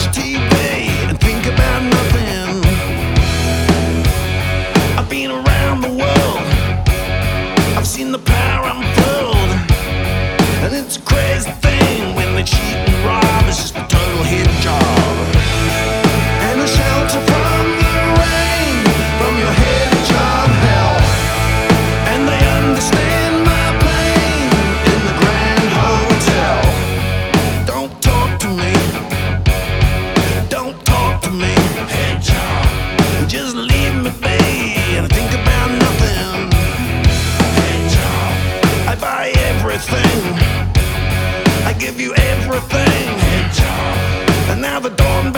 TV and think about nothing. I've been around the world, I've seen the power unfold, and it's a crazy thing when they cheat and rob. It's just a total hit job. And a shelter from the rain, from your head job hell. And they understand my pain in the Grand Hotel. Don't talk to me, don't talk to me, head job. Just leave me be and think about nothing, head job. I buy everything, I give you everything, head job. And now the dawn